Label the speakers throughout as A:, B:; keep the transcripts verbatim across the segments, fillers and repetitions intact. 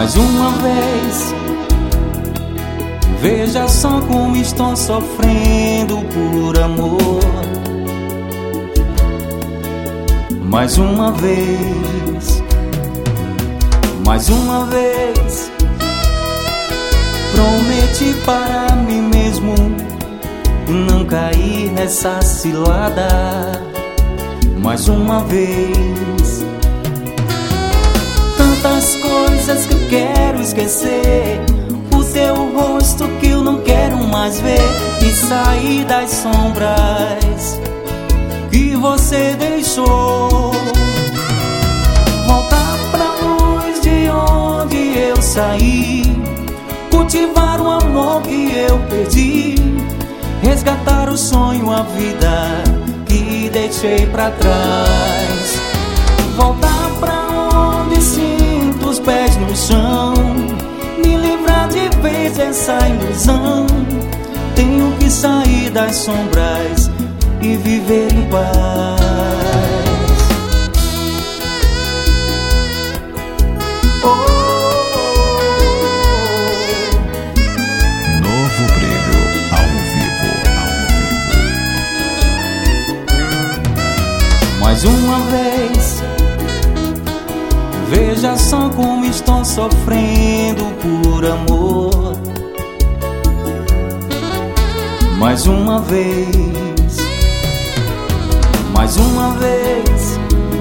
A: Mais uma vez, veja só como estou sofrendo por amor. Mais uma vez, mais uma vez, prometi para mim mesmo não cair nessa cilada. Mais uma vez, tantas coisas que eu quero esquecer, o teu rosto que eu não quero mais ver, e sair das sombras que você deixou. Voltar pra luz de onde eu saí, cultivar o amor que eu perdi, resgatar o sonho, a vida que deixei pra trás. Voltar pra onde sinto os pés no chão, me livrar de vez dessa ilusão. Tenho que sair das sombras e viver em paz. Oh,
B: Novo Brilho ao vivo, ao vivo.
A: mais uma vez, veja só como estou sofrendo por amor. Mais uma vez, mais uma vez,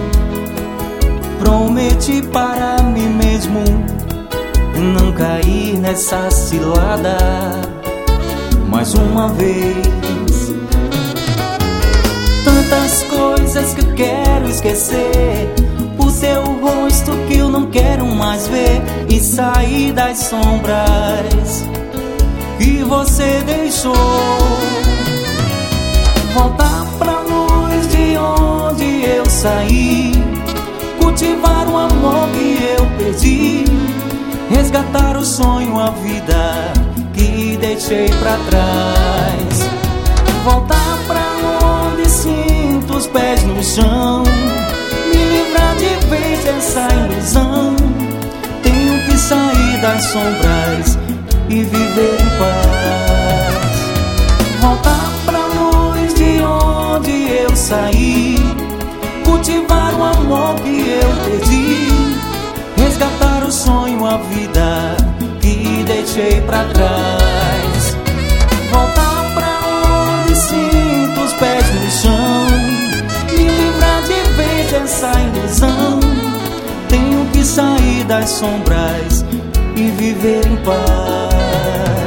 A: prometi para mim mesmo não cair nessa cilada. Mais uma vez, tantas coisas que eu quero esquecer, o teu rosto que eu não quero mais ver, e sair das sombras que você deixou. Voltar pra luz de onde eu saí, cultivar o amor que eu perdi, resgatar o sonho, a vida que deixei pra trás. Voltar pra onde sinto os pés no chão, me livrar de vez dessa ilusão. Tenho que sair das sombras e viver em paz. Voltar pra luz de onde eu saí, cultivar o amor que eu perdi, resgatar o sonho, a vida que deixei pra trás. Voltar pra onde sinto os pés no chão, me livrar de vez dessa ilusão. Tenho que sair das sombras e viver em paz.